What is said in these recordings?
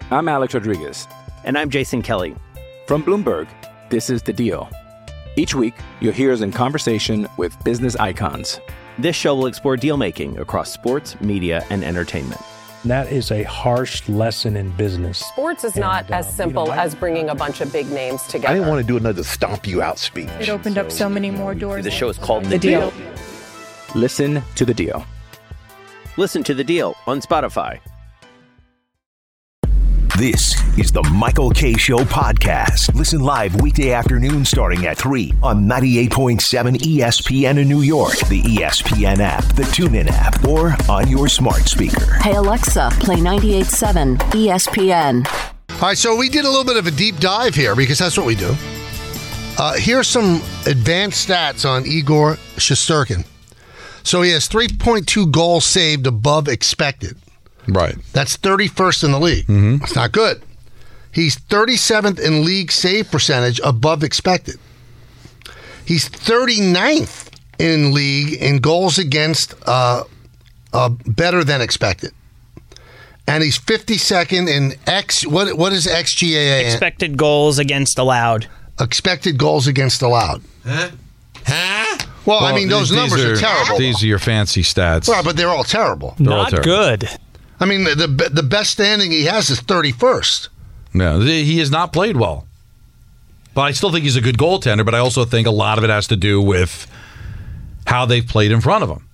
I'm Alex Rodriguez. And I'm Jason Kelly. From Bloomberg, this is The Deal. Each week, you'll hear us in conversation with business icons. This show will explore deal-making across sports, media, and entertainment. That is a harsh lesson in business. Sports is not as simple as bringing a bunch of big names together. I didn't want to do another stomp you out speech. It opened up so many more doors. The show is called The Deal. Listen to The Deal. Listen to The Deal on Spotify. This is the Michael Kay Show podcast. Listen live weekday afternoon starting at 3 on 98.7 ESPN in New York, the ESPN app, the TuneIn app, or on your smart speaker. Hey, Alexa, play 98.7 ESPN. All right, so we did a little bit of a deep dive here because that's what we do. Here's some advanced stats on Igor Shesterkin. So he has 3.2 goals saved above expected. Right. That's 31st in the league. Mm-hmm. That's not good. He's 37th in league save percentage above expected. He's 39th in league in goals against better than expected. And he's 52nd in what is XGAA? Expected goals against allowed. Expected goals against allowed. Huh? Well, I mean, those numbers are terrible. These are your fancy stats. Well, but they're all terrible. Not good. I mean, the best standing he has is 31st. No, he has not played well. But I still think he's a good goaltender, but I also think a lot of it has to do with how they've played in front of him.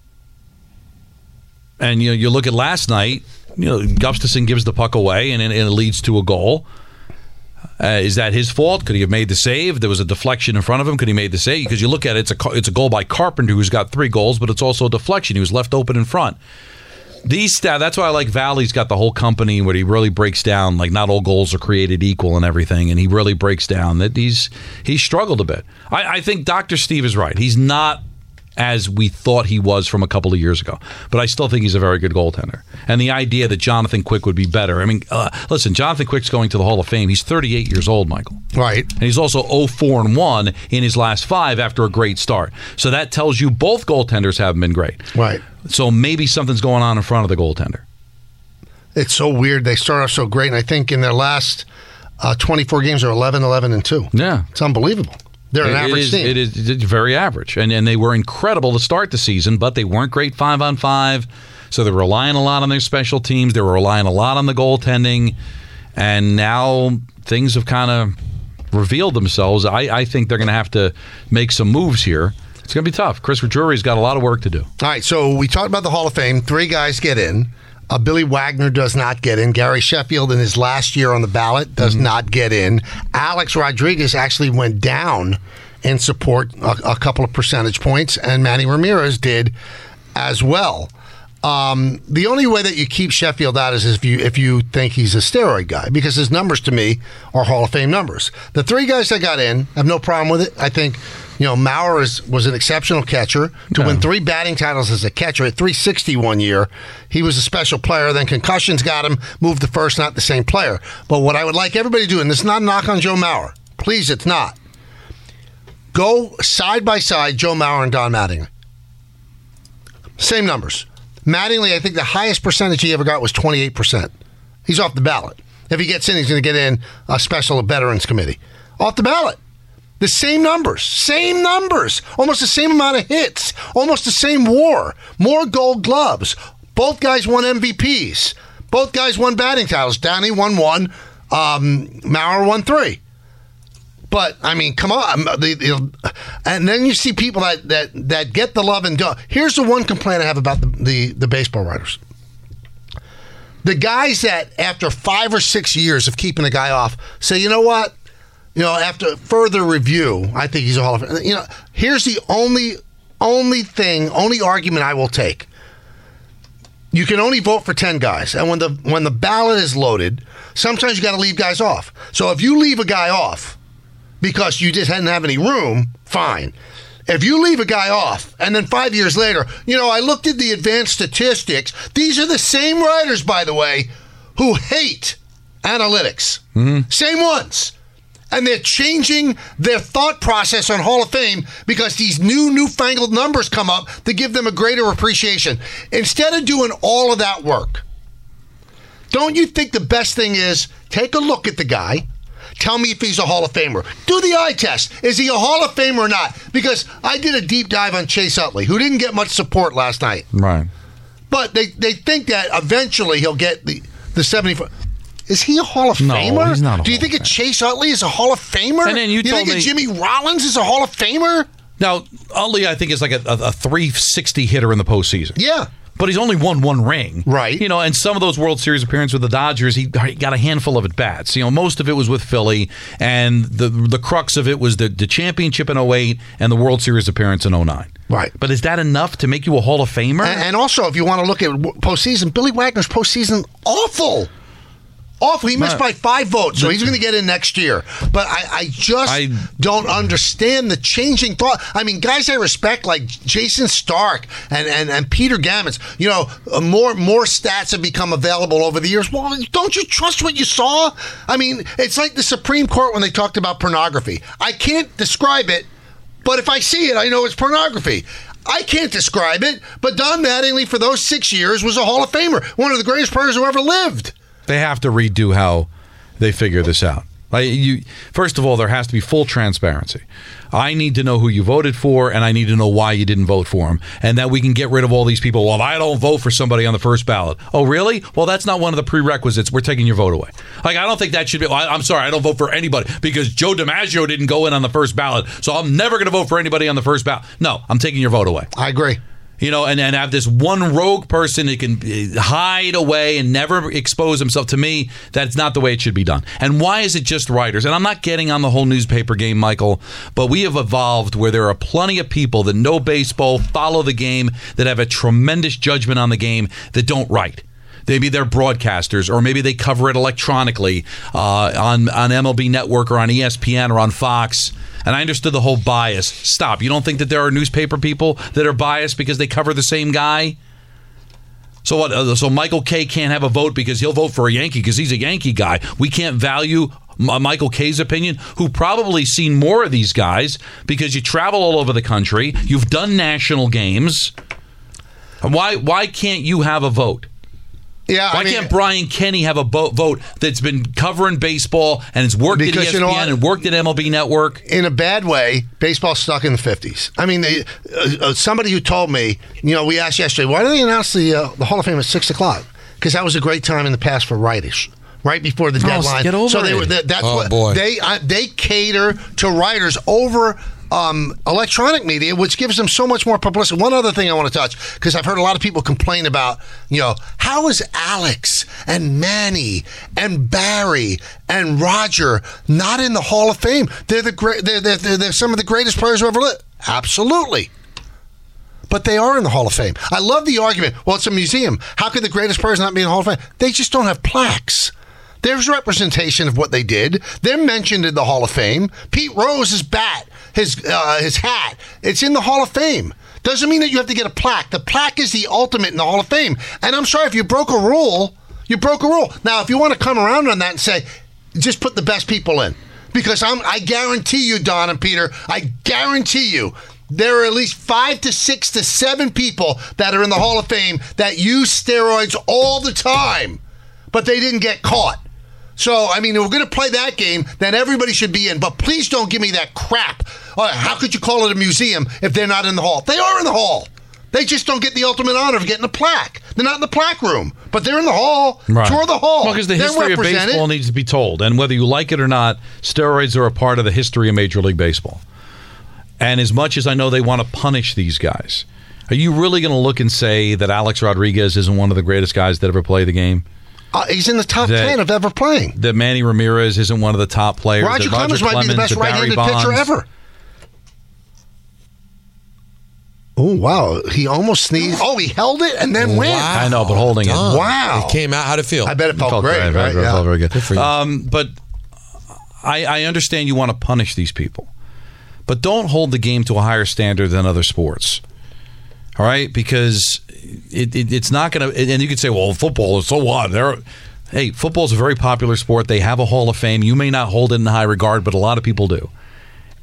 And you look at last night, Gustafsson gives the puck away and it leads to a goal. Is that his fault? Could he have made the save? There was a deflection in front of him. Could he made the save? Because you look at it, it's a goal by Carpenter, who's got 3 goals, but it's also a deflection. He was left open in front. That's why I like Valley's got the whole company where he really breaks down, like not all goals are created equal and everything, and he really breaks down that he's struggled a bit. I think Dr. Steve is right. He's not as we thought he was from a couple of years ago, but I still think he's a very good goaltender. And the idea that Jonathan Quick would be better, I mean, listen, Jonathan Quick's going to the Hall of Fame. He's 38 years old, Michael. Right. And he's also 0-4-1 in his last 5 after a great start. So that tells you both goaltenders haven't been great. Right. So maybe something's going on in front of the goaltender. It's so weird. They start off so great, and I think in their last 24 games are 11-11-2. Yeah. It's unbelievable. They're an average team. It is very average. And they were incredible to start the season, but they weren't great 5-on-5. So they're relying a lot on their special teams. They were relying a lot on the goaltending. And now things have kind of revealed themselves. I think they're going to have to make some moves here. It's going to be tough. Chris Drury's got a lot of work to do. All right, so we talked about the Hall of Fame. 3 guys get in. Billy Wagner does not get in. Gary Sheffield in his last year on the ballot does not get in. Alex Rodriguez actually went down in support a couple of percentage points, and Manny Ramirez did as well. The only way that you keep Sheffield out is if you think he's a steroid guy, because his numbers to me are Hall of Fame numbers. The 3 guys that got in, I have no problem with it. I think Maurer was an exceptional catcher. To win 3 batting titles as a catcher at .360 one year, he was a special player. Then concussions got him, moved to first, not the same player. But what I would like everybody to do, and this is not a knock on Joe Mauer. Please, it's not. Go side by side, Joe Mauer and Don Mattingly. Same numbers. Mattingly, I think the highest percentage he ever got was 28%. He's off the ballot. If he gets in, he's going to get in a special veterans committee. Off the ballot. The same numbers, almost the same amount of hits, almost the same WAR, more Gold Gloves. Both guys won MVPs. Both guys won batting titles. Downey won 1, Maurer won 3. But I mean, come on, and then you see people that get the love and don't. Here's the one complaint I have about the baseball writers. The guys that after 5 or 6 years of keeping a guy off say, you know what? After further review, I think he's a Hall of Fame. Here's the only argument I will take. You can only vote for 10 guys, and when the ballot is loaded, sometimes you got to leave guys off. So if you leave a guy off because you just didn't have any room, fine. If you leave a guy off, and then 5 years later, I looked at the advanced statistics. These are the same writers, by the way, who hate analytics. Mm-hmm. Same ones. And they're changing their thought process on Hall of Fame because these newfangled numbers come up to give them a greater appreciation. Instead of doing all of that work, Don't you think the best thing is take a look at the guy, tell me if he's a Hall of Famer. Do the eye test. Is he a Hall of Famer or not? Because I did a deep dive on Chase Utley, who didn't get much support last night. Right. But they think that eventually he'll get the 75. Is he a Hall of Famer? No, he's not. Do you think a Chase Utley is a Hall of Famer? And then you think a Jimmy Rollins is a Hall of Famer? Now, Utley, I think, is like a 360 hitter in the postseason. Yeah. But he's only won one ring. Right. You know, and some of those World Series appearances with the Dodgers, he got a handful of at-bats. You know, most of it was with Philly, and the crux of it was the championship in 08 and the World Series appearance in 09. Right. But is that enough to make you a Hall of Famer? And also, if you want to look at postseason, Billy Wagner's postseason, awful. Awful. He missed by 5 votes, so he's going to get in next year. But I don't understand the changing thought. I mean, guys I respect like Jason Stark and Peter Gammons, you know, more stats have become available over the years. Well, don't you trust what you saw? I mean, it's like the Supreme Court when they talked about pornography. I can't describe it, but if I see it, I know it's pornography. I can't describe it, but Don Mattingly for those 6 years was a Hall of Famer, one of the greatest players who ever lived. They have to redo how they figure this out. First of all, there has to be full transparency. I need to know who you voted for, and I need to know why you didn't vote for him, and that we can get rid of all these people. Well, I don't vote for somebody on the first ballot. Oh, really? Well, that's not one of the prerequisites. We're taking your vote away. Like, I don't think that should be. I'm sorry, I don't vote for anybody because Joe DiMaggio didn't go in on the first ballot, so I'm never going to vote for anybody on the first ballot. No, I'm taking your vote away. I agree. You know, and have this one rogue person that can hide away and never expose himself. To me, that's not the way it should be done. And why is it just writers? And I'm not getting on the whole newspaper game, Michael, but we have evolved where there are plenty of people that know baseball, follow the game, that have a tremendous judgment on the game, that don't write. Maybe they're broadcasters, or maybe they cover it electronically on MLB Network or on ESPN or on Fox. And I understood the whole bias. Stop. You don't think that there are newspaper people that are biased because they cover the same guy? So what? So Michael Kay can't have a vote because he'll vote for a Yankee because he's a Yankee guy. We can't value Michael Kay's opinion, who probably seen more of these guys because you travel all over the country. You've done national games. Why can't you have a vote? Yeah, Why can't Brian Kenny have a vote that's been covering baseball and has worked at ESPN and worked at MLB Network? In a bad way, baseball's stuck in the 50s. I mean, somebody who told me, you know, we asked yesterday, why do they announce the Hall of Fame at 6 o'clock? Because that was a great time in the past for writers. Right before the deadline. Get over they cater to writers over electronic media, which gives them so much more publicity. One other thing I want to touch, because I've heard a lot of people complain about, you know, how is Alex and Manny and Barry and Roger not in the Hall of Fame? They're they're some of the greatest players who ever lived. Absolutely. But they are in the Hall of Fame. I love the argument, well, it's a museum. How could the greatest players not be in the Hall of Fame? They just don't have plaques. There's representation of what they did. They're mentioned in the Hall of Fame. Pete Rose's bat, his hat, it's in the Hall of Fame. Doesn't mean that you have to get a plaque. The plaque is the ultimate in the Hall of Fame. And I'm sorry, if you broke a rule, you broke a rule. Now, if you want to come around on that and say, just put the best people in. Because I guarantee you, Don and Peter, I guarantee you, there are at least 5 to 6 to 7 people that are in the Hall of Fame that use steroids all the time, but they didn't get caught. So, I mean, if we're going to play that game, then everybody should be in. But please don't give me that crap. How could you call it a museum if they're not in the hall? They are in the hall. They just don't get the ultimate honor of getting a plaque. They're not in the plaque room, but they're in the hall. Right. Tour the hall. Well, because the history of baseball needs to be told. And whether you like it or not, steroids are a part of the history of Major League Baseball. And as much as I know they want to punish these guys, are you really going to look and say that Alex Rodriguez isn't one of the greatest guys that ever played the game? He's in the top 10 of ever playing. That Manny Ramirez isn't one of the top players. Roger Clemens might be the best right-handed pitcher ever. Oh, wow. He almost sneezed. Oh, he held it and then went. I know, but holding it. Wow. It came out. How'd it feel? I bet it felt great. Right? It felt very good. Good for you. But I understand you want to punish these people. But don't hold the game to a higher standard than other sports. All right? Because it's not going to... And you could say, well, football is so what? Hey, football is a very popular sport. They have a Hall of Fame. You may not hold it in high regard, but a lot of people do.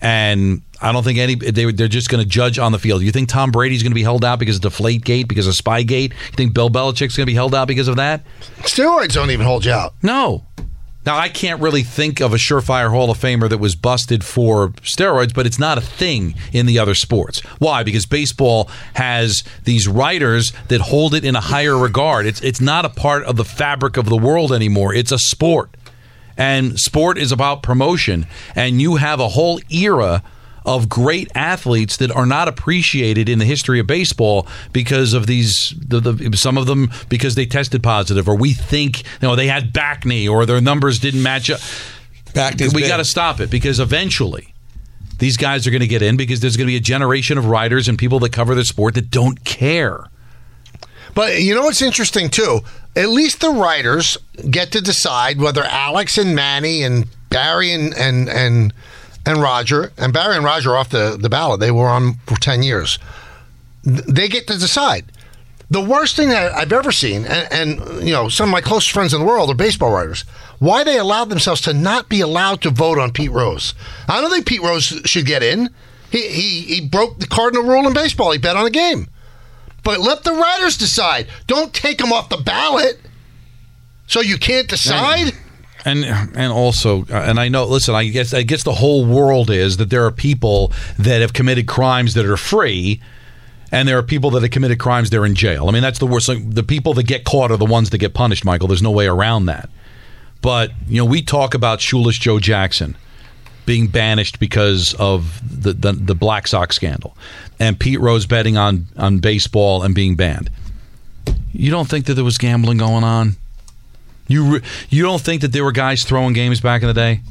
And I don't think they're just going to judge on the field. You think Tom Brady's going to be held out because of Deflategate, because of Spygate? You think Bill Belichick's going to be held out because of that? Steroids don't even hold you out. No. Now, I can't really think of a surefire Hall of Famer that was busted for steroids, but it's not a thing in the other sports. Why? Because baseball has these writers that hold it in a higher regard. It's not a part of the fabric of the world anymore. It's a sport. And sport is about promotion. And you have a whole era of great athletes that are not appreciated in the history of baseball because of these, some of them because they tested positive, or we think they had back knee, or their numbers didn't match up. We got to stop it, because eventually these guys are going to get in, because there's going to be a generation of writers and people that cover the sport that don't care. But you know what's interesting too? At least the writers get to decide whether Alex and Manny and Barry and Roger, and Barry and Roger are off the ballot. They were on for 10 years. They get to decide. The worst thing that I've ever seen, and some of my closest friends in the world are baseball writers, why they allowed themselves to not be allowed to vote on Pete Rose. I don't think Pete Rose should get in. He broke the cardinal rule in baseball. He bet on a game. But let the writers decide. Don't take him off the ballot so you can't decide. And also, and I know, listen, I guess the whole world is that there are people that have committed crimes that are free, and there are people that have committed crimes that are in jail. I mean, that's the worst. The people that get caught are the ones that get punished, Michael. There's no way around that. But, we talk about Shoeless Joe Jackson being banished because of the Black Sox scandal, and Pete Rose betting on baseball and being banned. You don't think that there was gambling going on? You don't think that there were guys throwing games back in the day?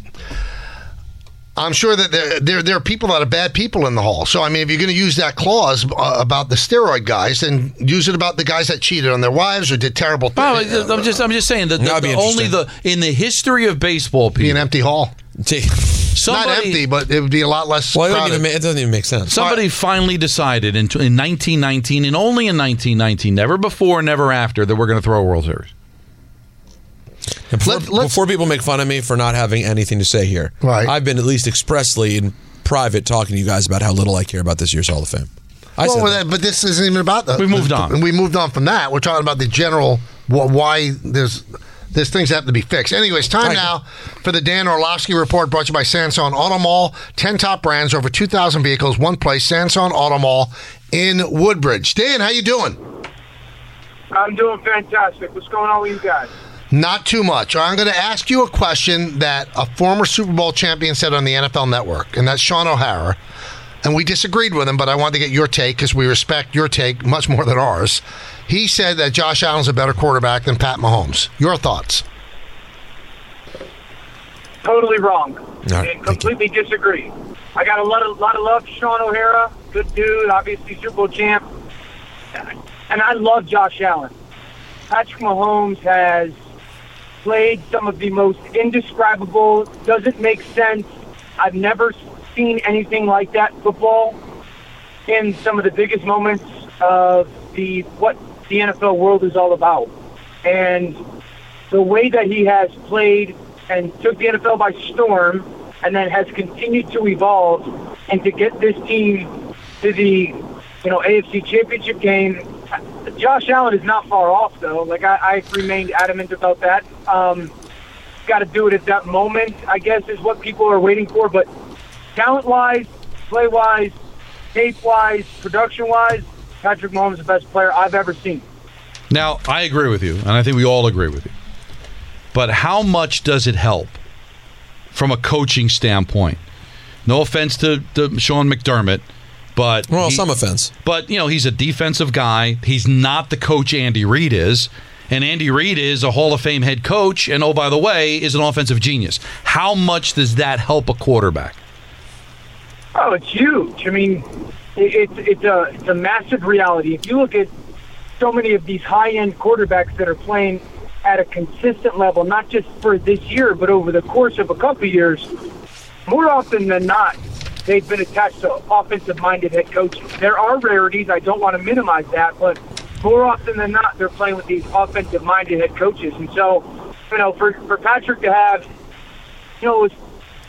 I'm sure that there are people that are bad people in the Hall. So, I mean, if you're going to use that clause about the steroid guys, then use it about the guys that cheated on their wives or did terrible things. Well, I'm just saying that in the history of baseball, people, be an empty hall. Not empty, but it would be a lot less crowded. It doesn't even make sense. Somebody finally decided in 1919, and only in 1919, never before, never after, that we're going to throw a World Series. Before people make fun of me for not having anything to say here, right. I've been at least expressly in private talking to you guys about how little I care about this year's Hall of Fame. But this isn't even about that. We moved on. We moved on from that. We're talking about the general why there's things that have to be fixed. Anyways, time now for the Dan Orlovsky Report, brought to you by Sanson Auto Mall. 10 top brands, over 2,000 vehicles, one place, Sanson Auto Mall in Woodbridge. Dan, how you doing? I'm doing fantastic. What's going on with you guys? Not too much. I'm going to ask you a question that a former Super Bowl champion said on the NFL Network, and that's Sean O'Hara. And we disagreed with him, but I wanted to get your take because we respect your take much more than ours. He said that Josh Allen's a better quarterback than Pat Mahomes. Your thoughts? Totally wrong. And completely disagree. I got a lot of love for Sean O'Hara. Good dude, obviously Super Bowl champ. And I love Josh Allen. Patrick Mahomes has played some of the most indescribable, doesn't make sense. I've never seen anything like that football in some of the biggest moments of what the NFL world is all about. And the way that he has played and took the NFL by storm and then has continued to evolve and to get this team to the AFC Championship game. Josh Allen is not far off, though. Like, I've remained adamant about that. Got to do it at that moment, I guess, is what people are waiting for. But talent-wise, play-wise, tape-wise, production-wise, Patrick Mahomes is the best player I've ever seen. Now, I agree with you, and I think we all agree with you. But how much does it help from a coaching standpoint? No offense to Sean McDermott, but some offense. But he's a defensive guy. He's not the coach Andy Reid is, and Andy Reid is a Hall of Fame head coach. And oh, by the way, is an offensive genius. How much does that help a quarterback? Oh, it's huge. I mean, it's a massive reality. If you look at so many of these high-end quarterbacks that are playing at a consistent level, not just for this year, but over the course of a couple of years, more often than not, they've been attached to offensive-minded head coaches. There are rarities. I don't want to minimize that, but more often than not, they're playing with these offensive-minded head coaches. And so, for Patrick to have, it was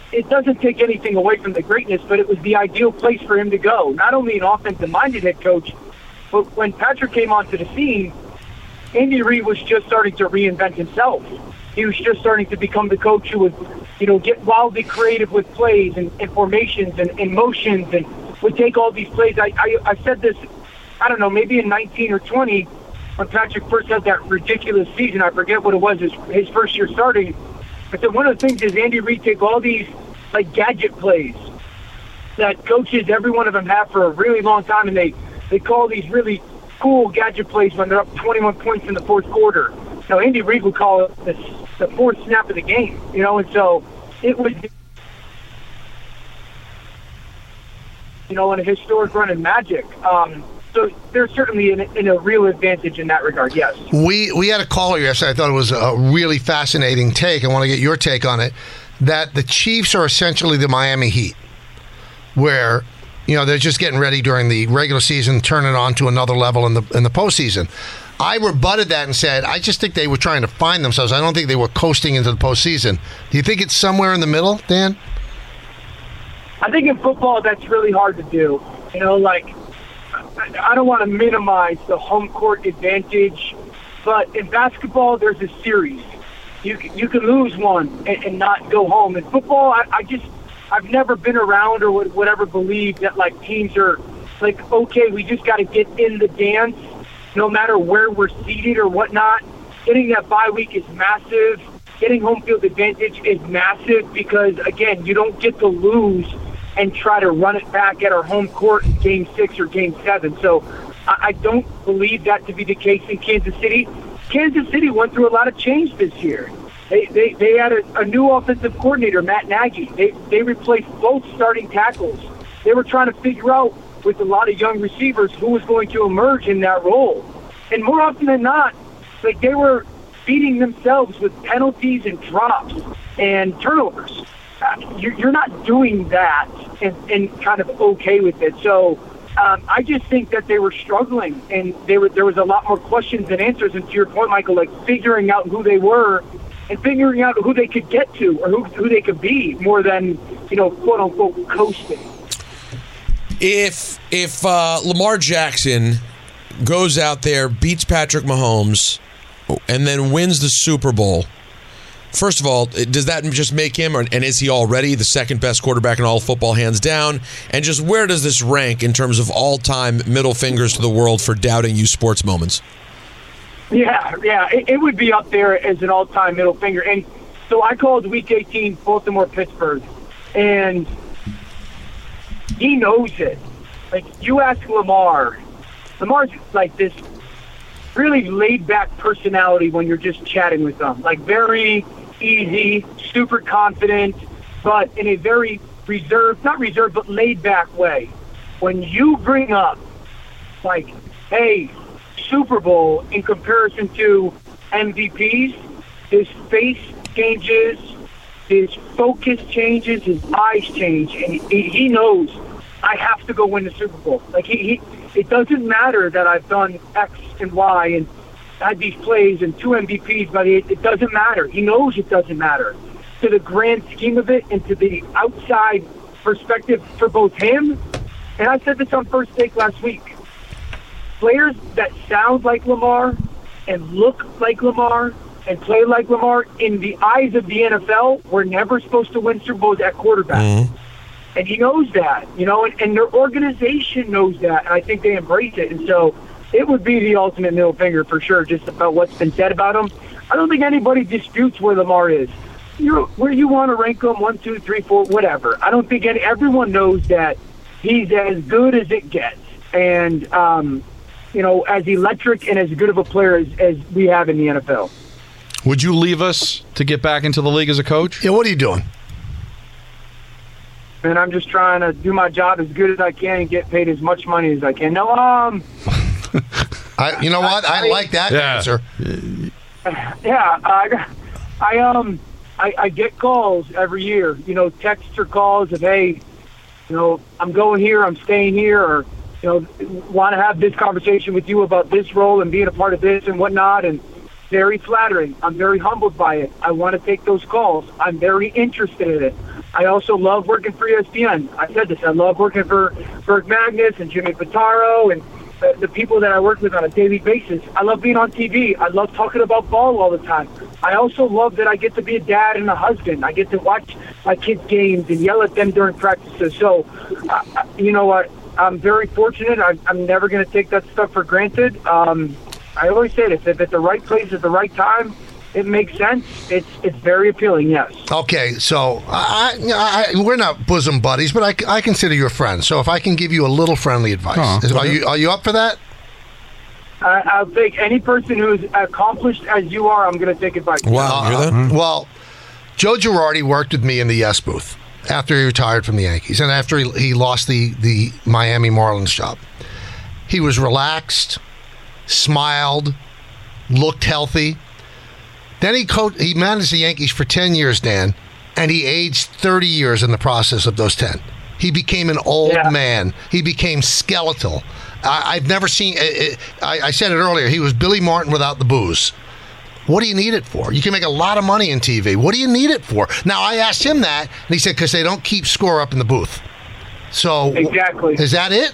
it doesn't take anything away from the greatness, but it was the ideal place for him to go. Not only an offensive-minded head coach, but when Patrick came onto the scene, Andy Reid was just starting to reinvent himself. He was just starting to become the coach who would, get wildly creative with plays and formations and motions, and would take all these plays. I said this, I don't know, maybe in 19 or 20, when Patrick first had that ridiculous season. I forget what it was, his first year starting. I said one of the things is Andy Reid take all these like gadget plays that coaches, every one of them have for a really long time, and they call these really cool gadget plays when they're up 21 points in the fourth quarter. Now, Andy Reid would call it the fourth snap of the game, and so it was, in a historic run in Magic. So there's certainly a real advantage in that regard, yes. We had a caller yesterday. I thought it was a really fascinating take. I want to get your take on it, that the Chiefs are essentially the Miami Heat, where they're just getting ready during the regular season, turn it on to another level in the postseason. I rebutted that and said, I just think they were trying to find themselves. I don't think they were coasting into the postseason. Do you think it's somewhere in the middle, Dan? I think in football that's really hard to do. I don't want to minimize the home court advantage, but in basketball there's a series. You can lose one and not go home. In football, I've never been around or would ever believe that teams are okay, we just got to get in the dance no matter where we're seated or whatnot. Getting that bye week is massive. Getting home field advantage is massive because, again, you don't get to lose and try to run it back at our home court in Game 6 or Game 7. So I don't believe that to be the case in Kansas City. Kansas City went through a lot of change this year. They had a new offensive coordinator, Matt Nagy. They replaced both starting tackles. They were trying to figure out, with a lot of young receivers, who was going to emerge in that role. And more often than not, they were beating themselves with penalties and drops and turnovers. You're not doing that and kind of okay with it. So I just think that they were struggling, and there was a lot more questions than answers. And to your point, Michael, figuring out who they were and figuring out who they could get to or who they could be, more than quote unquote coasting. If Lamar Jackson goes out there, beats Patrick Mahomes, and then wins the Super Bowl, first of all, does that just make him, and is he already the second best quarterback in all of football, hands down? And just where does this rank in terms of all-time middle fingers to the world for doubting you sports moments? Yeah, it would be up there as an all-time middle finger. And so I called Week 18 Baltimore-Pittsburgh, and he knows it. You ask Lamar's this really laid-back personality when you're just chatting with them. Very easy, super confident, but in a very not reserved, but laid-back way. When you bring up, hey, Super Bowl in comparison to MVPs, his face changes, his focus changes, his eyes change, and he knows I have to go win the Super Bowl. It doesn't matter that I've done X and Y and had these plays and 2 MVPs, but it doesn't matter. He knows it doesn't matter. To the grand scheme of it and to the outside perspective for both him, and I said this on First Take last week, players that sound like Lamar and look like Lamar and play like Lamar, in the eyes of the NFL, were never supposed to win Super Bowls at quarterback. Mm-hmm. And he knows that, and their organization knows that, and I think they embrace it. And so it would be the ultimate middle finger for sure, just about what's been said about him. I don't think anybody disputes where Lamar is. Where you want to rank him, 1, 2, 3, 4, whatever. I don't think everyone knows that he's as good as it gets. And, as electric and as good of a player as we have in the NFL. Would you leave us to get back into the league as a coach? Yeah, what are you doing? And I'm just trying to do my job as good as I can and get paid as much money as I can. No, you know what? I like that answer. Yeah, I get calls every year. Texts or calls of, hey, I'm going here, I'm staying here, or want to have this conversation with you about this role and being a part of this and whatnot. And very flattering. I'm very humbled by it. I want to take those calls. I'm very interested in it. I also love working for ESPN. I said this. I love working for Berg Magnus and Jimmy Pitaro and the people that I work with on a daily basis. I love being on TV. I love talking about ball all the time. I also love that I get to be a dad and a husband. I get to watch my kids' games and yell at them during practices. So, you know what? I'm very fortunate. I'm never going to take that stuff for granted. I always say this, if at the right place at the right time, it makes sense. It's very appealing, yes. Okay, so we're not bosom buddies, but I consider you a friend. So if I can give you a little friendly advice, are you up for that? I'll take any person who's accomplished as you are. I'm going to take advice. Wow, hear that? Well, Joe Girardi worked with me in the Yes booth after he retired from the Yankees and after he lost the Miami Marlins job. He was relaxed, smiled, looked healthy. Then he managed the Yankees for 10 years, Dan, and he aged 30 years in the process of those 10. He became an old man. He became skeletal. I've never seen... I said it earlier. He was Billy Martin without the booze. What do you need it for? You can make a lot of money in TV. What do you need it for? Now, I asked him that, and he said, because they don't keep score up in the booth. So, exactly. Is that it?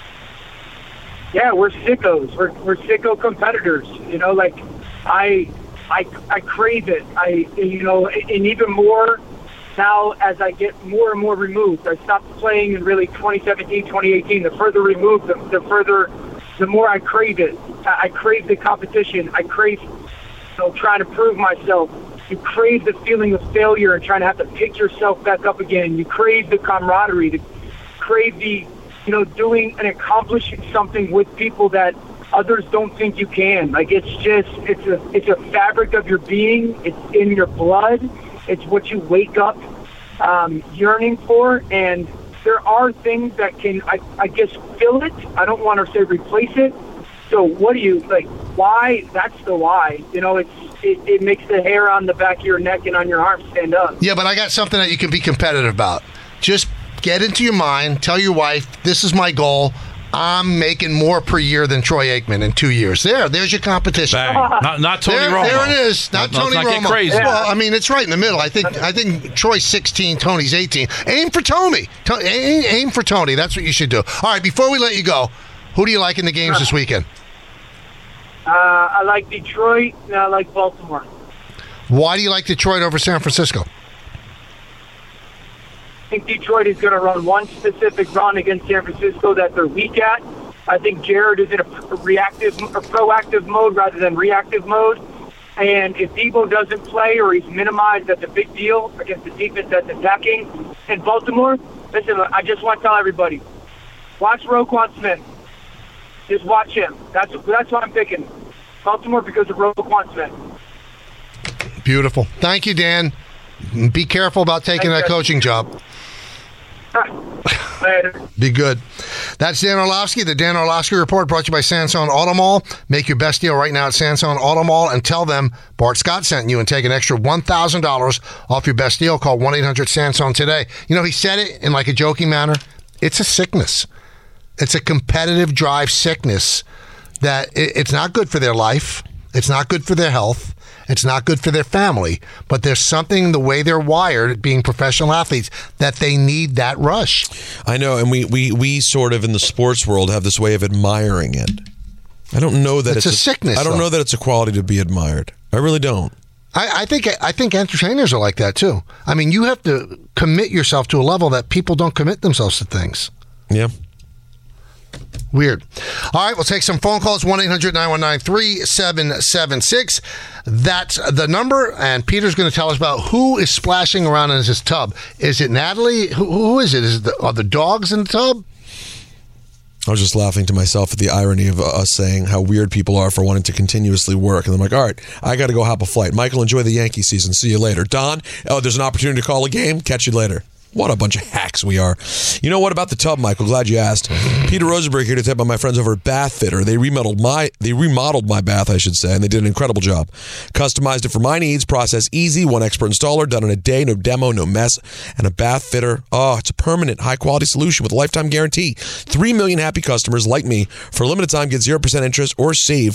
Yeah, we're sickos. We're sicko competitors. You know, like, I crave it. And even more now as I get more and more removed. I stopped playing in really 2017, 2018. The further removed, the more I crave it. I crave the competition. I crave, trying to prove myself. You crave the feeling of failure and trying to have to pick yourself back up again. You crave the camaraderie. You crave the, doing and accomplishing something with people that others don't think you can. Like, it's a fabric of your being. It's in your blood. It's what you wake up yearning for. And there are things that can, I guess, fill it. I don't want to say replace it. So what do you, like, why? That's the why. It makes the hair on the back of your neck and on your arm stand up. Yeah, but I got something that you can be competitive about. Just get into your mind. Tell your wife, this is my goal. I'm making more per year than Troy Aikman in 2 years. There's your competition. Bang. Not Tony Romo. There it is. Not Tony Romo. Get crazy. Well, I mean, it's right in the middle. I think Troy's 16, Tony's 18. Aim for Tony. Aim for Tony. That's what you should do. All right, before we let you go, who do you like in the games this weekend? I like Detroit and I like Baltimore. Why do you like Detroit over San Francisco? I think Detroit is going to run one specific run against San Francisco that they're weak at. I think Jared is in a proactive mode rather than reactive mode. And if Debo doesn't play or he's minimized, that's a big deal against the defense that's attacking. In Baltimore, listen, I just want to tell everybody, watch Roquan Smith. Just watch him. That's what I'm picking. Baltimore because of Roquan Smith. Beautiful. Thank you, Dan. Be careful about taking that coaching job. Later. Be good. That's Dan Orlovsky, the Dan Orlovsky Report, brought to you by Sansone Auto Mall. Make your best deal right now at Sansone Auto Mall and tell them Bart Scott sent you and take an extra $1,000 off your best deal. Call 1-800-SANSONE today. He said it in like a joking manner. It's a sickness. It's a competitive drive sickness that it's not good for their life. It's not good for their health. It's not good for their family, but there's something the way they're wired, being professional athletes, that they need that rush. I know, and we sort of in the sports world have this way of admiring it. I don't know that it's a sickness. I don't know that it's a quality to be admired. I really don't. I think entertainers are like that too. I mean, you have to commit yourself to a level that people don't commit themselves to things. Yeah. Weird. All right, we'll take some phone calls. 1-800-919-3776. That's the number. And Peter's going to tell us about who is splashing around in his tub. Is it Natalie? Who is it? Are the dogs in the tub? I was just laughing to myself at the irony of us saying how weird people are for wanting to continuously work. And I'm like, all right, I got to go hop a flight. Michael, enjoy the Yankee season. See you later. Don, there's an opportunity to call a game. Catch you later. What a bunch of hacks we are. You know what about the tub, Michael? Glad you asked. Peter Rosenberg here to tell about my friends over at Bath Fitter. They remodeled my bath, I should say, and they did an incredible job. Customized it for my needs, process easy, one expert installer, done in a day, no demo, no mess, and a Bath Fitter. Oh, it's a permanent, high-quality solution with a lifetime guarantee. 3 million happy customers like me for a limited time get 0% interest or save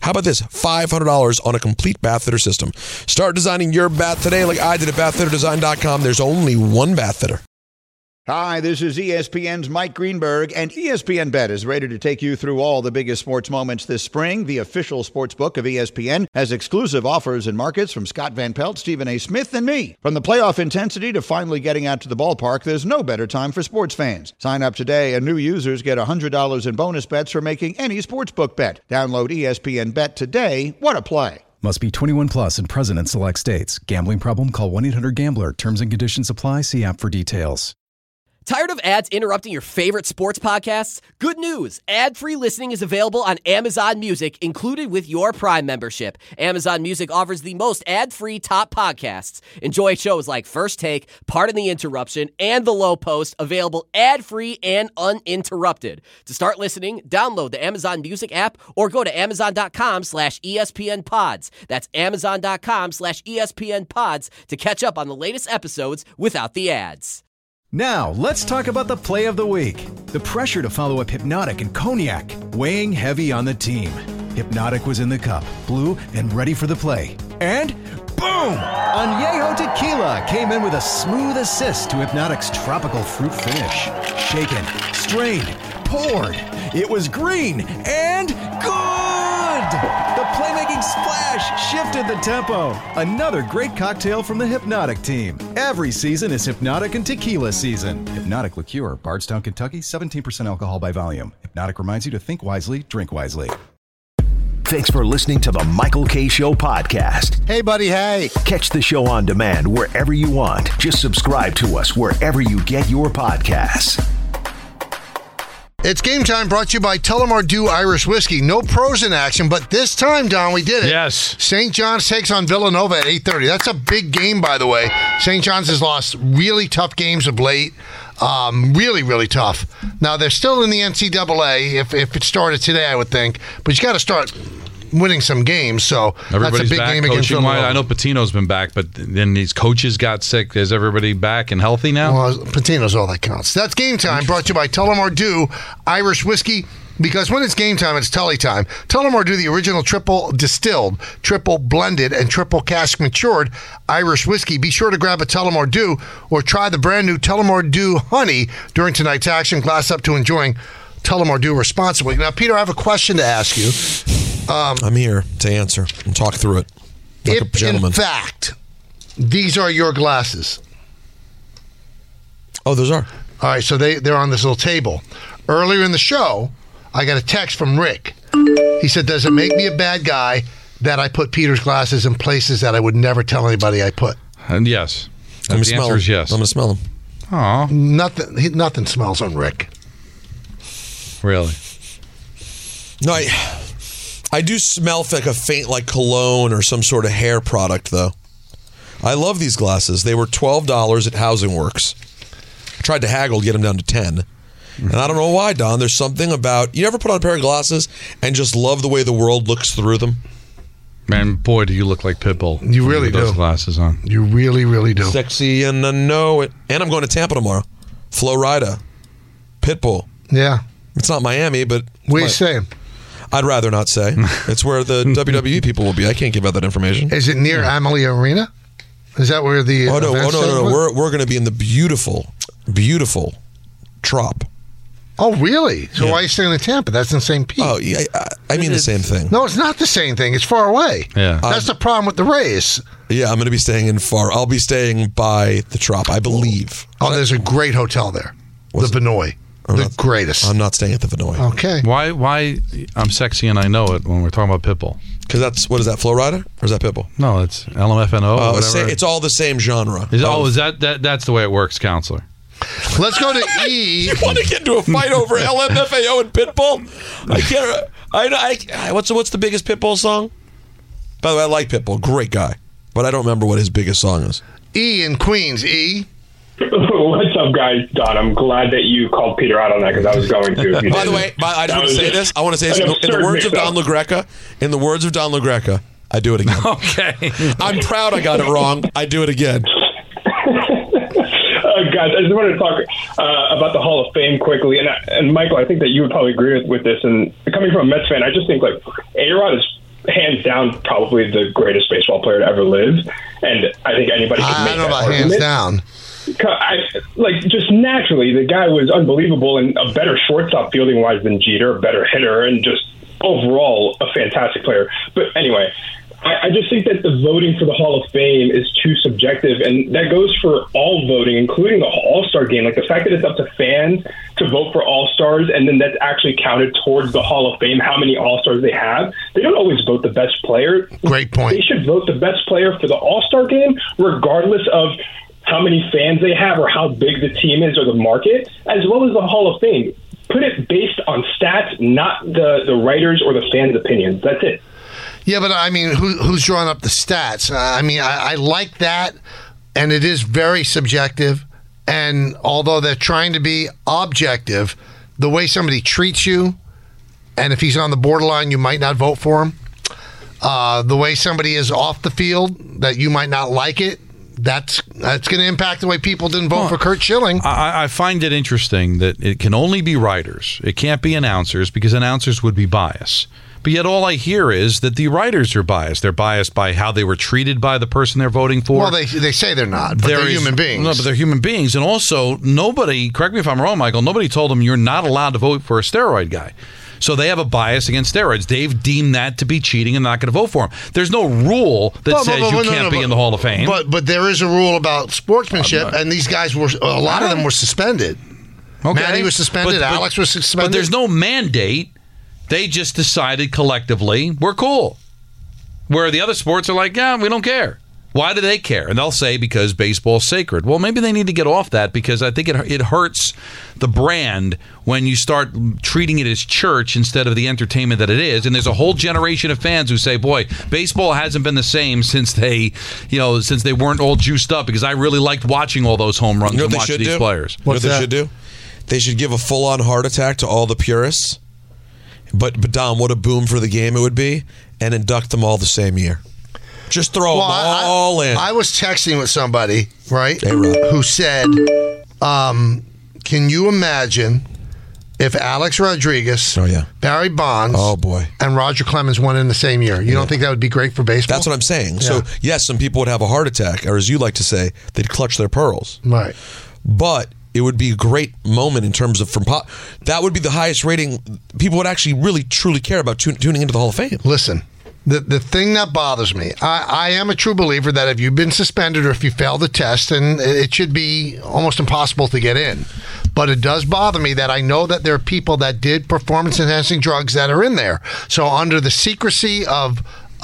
How about this? $500 on a complete bath fitter system. Start designing your bath today like I did at bathfitterdesign.com. There's only one bath fitter. Hi, this is ESPN's Mike Greenberg, and ESPN Bet is ready to take you through all the biggest sports moments this spring. The official sports book of ESPN has exclusive offers and markets from Scott Van Pelt, Stephen A. Smith, and me. From the playoff intensity to finally getting out to the ballpark, there's no better time for sports fans. Sign up today, and new users get $100 in bonus bets for making any sportsbook bet. Download ESPN Bet today. What a play. Must be 21 plus and present in select states. Gambling problem? Call 1-800-GAMBLER. Terms and conditions apply. See app for details. Tired of ads interrupting your favorite sports podcasts? Good news! Ad-free listening is available on Amazon Music, included with your Prime membership. Amazon Music offers the most ad-free top podcasts. Enjoy shows like First Take, Pardon the Interruption, and The Low Post, available ad-free and uninterrupted. To start listening, download the Amazon Music app or go to amazon.com/ESPN Pods. That's amazon.com/ESPN Pods to catch up on the latest episodes without the ads. Now, let's talk about the play of the week. The pressure to follow up Hypnotic and Cognac, weighing heavy on the team. Hypnotic was in the cup, blue, and ready for the play. And boom! Añejo Tequila came in with a smooth assist to Hypnotic's tropical fruit finish. Shaken, strained, poured. It was green and good! The playmaking splash shifted the tempo. Another great cocktail from the Hypnotic team. Every season is Hypnotic and Tequila season. Hypnotic Liqueur, Bardstown, Kentucky, 17% alcohol by volume. Hypnotic reminds you to think wisely, drink wisely. Thanks for listening to the Michael K. Show podcast. Hey, buddy, hey. Catch the show on demand wherever you want. Just subscribe to us wherever you get your podcasts. It's Game Time, brought to you by Tullamore Dew Irish Whiskey. No pros in action, but this time, Don, we did it. Yes. St. John's takes on Villanova at 8:30. That's a big game, by the way. St. John's has lost really tough games of late. Really, really tough. Now, they're still in the NCAA if it started today, I would think. But you got to start winning some games, so everybody's that's a big back game against Villanova. I know Patino's been back, but then these coaches got sick. Is everybody back and healthy now? Well, Patino's all that counts. That's Game Time, brought to you by Tullamore Dew Irish Whiskey. Because when it's game time, it's Tully time. Tullamore Dew, the original triple distilled, triple blended, and triple cask matured Irish whiskey. Be sure to grab a Tullamore Dew or try the brand new Tullamore Dew Honey during tonight's action. Glass up to enjoying Tullamore Dew responsibly. Now, Peter, I have a question to ask you. I'm here to answer and talk through it. Like a if, gentleman. in fact, these are your glasses. Oh, those are. All right, so they're on this little table. Earlier in the show, I got a text from Rick. He said, does it make me a bad guy that I put Peter's glasses in places that I would never tell anybody I put? And yes. I'm going to the smell answer is them. yes. I'm going to smell them. Aw. Nothing smells on Rick. Really? No, I do smell like a faint, like cologne or some sort of hair product, though. I love these glasses. They were $12 at Housing Works. I tried to haggle to get them down to $10. And I don't know why, Don. There's something about... You ever put on a pair of glasses and just love the way the world looks through them? Man, boy, do you look like Pitbull. You really with do. those glasses on. You really, really do. Sexy and I know it. And I'm going to Tampa tomorrow. Florida. Pitbull. Yeah. It's not Miami, but... What are you saying? I'd rather not say. It's where the WWE people will be. I can't give out that information. Is it near Amalie Arena? Is that where the... Oh, no. We're going to be in the beautiful, beautiful Trop. Oh, really? So why are you staying in Tampa? That's in St. Pete. Oh, yeah. I mean the same thing. No, it's not the same thing. It's far away. Yeah. That's the problem with the Rays. Yeah, I'm going to be staying I'll be staying by the Trop, I believe. Oh, there's a great hotel there. The Vinoy. The greatest. I'm not staying at the Vinoy. Okay. Why I'm sexy and I know it when we're talking about Pitbull? Because that's, what is that, Flo Rida? Or is that Pitbull? No, it's LMFNO. It's all the same genre. Is that's the way it works, counselor? Let's go to E. You want to get into a fight over LMFAO and Pitbull? I can't. What's the biggest Pitbull song? By the way, I like Pitbull. Great guy. But I don't remember what his biggest song is. E in Queens. E. What's up, guys? Don, I'm glad that you called Peter out on that because I was going to. By the way, I just want to say this. I want to say this. In the words of Don LaGreca, I do it again. Okay. I'm proud I got it wrong. I do it again. Guys, I just wanted to talk about the Hall of Fame quickly. And Michael, I think that you would probably agree with this. And coming from a Mets fan, I just think, like, A-Rod is hands down, probably the greatest baseball player to ever live. And I think anybody could make I don't know that about argument. hands down. Just naturally, the guy was unbelievable and a better shortstop fielding-wise than Jeter, a better hitter, and just overall a fantastic player. But anyway, I just think that the voting for the Hall of Fame is too subjective, and that goes for all voting, including the All-Star game. Like the fact that it's up to fans to vote for All-Stars, and then that's actually counted towards the Hall of Fame, how many All-Stars they have. They don't always vote the best player. Great point. They should vote the best player for the All-Star game, regardless of how many fans they have or how big the team is or the market, as well as the Hall of Fame. Put it based on stats, not the writers or the fans' opinions. That's it. Yeah, but I mean, who's drawing up the stats? I like that, and it is very subjective. And although they're trying to be objective, the way somebody treats you, and if he's on the borderline, you might not vote for him. The way somebody is off the field, that you might not like it, that's going to impact the way people didn't vote for Curt Schilling. I find it interesting that it can only be writers. It can't be announcers because announcers would be biased. But yet all I hear is that the writers are biased. They're biased by how they were treated by the person they're voting for. Well, they say they're not, but they're human beings. No, but they're human beings. And also, nobody, correct me if I'm wrong, Michael, nobody told them you're not allowed to vote for a steroid guy. So they have a bias against steroids. They've deemed that to be cheating and not going to vote for him. There's no rule that says you can't be in the Hall of Fame. But there is a rule about sportsmanship, and these guys were, a lot of them were suspended. Okay. Manny was suspended. Alex was suspended. But there's no mandate. They just decided collectively, we're cool. Where the other sports are like, yeah, we don't care. Why do they care? And they'll say, because baseball's sacred. Well, maybe they need to get off that, because I think it hurts the brand when you start treating it as church instead of the entertainment that it is. And there's a whole generation of fans who say, boy, baseball hasn't been the same since they weren't all juiced up, because I really liked watching all those home runs and watching these players. You know what they should do? They should give a full-on heart attack to all the purists. But Dom, what a boom for the game it would be, and induct them all the same year. Just throw them all in. I was texting with somebody, right, A-Rod, who said, can you imagine if Alex Rodriguez, Barry Bonds, and Roger Clemens won in the same year? You don't think that would be great for baseball? That's what I'm saying. So, yes, some people would have a heart attack, or as you like to say, they'd clutch their pearls. Right. But it would be a great moment in terms of that would be the highest rating. People would actually really, truly care about tuning into the Hall of Fame. Listen, the thing that bothers me, I am a true believer that if you've been suspended or if you fail the test, then it should be almost impossible to get in. But it does bother me that I know that there are people that did performance-enhancing drugs that are in there. So under the secrecy of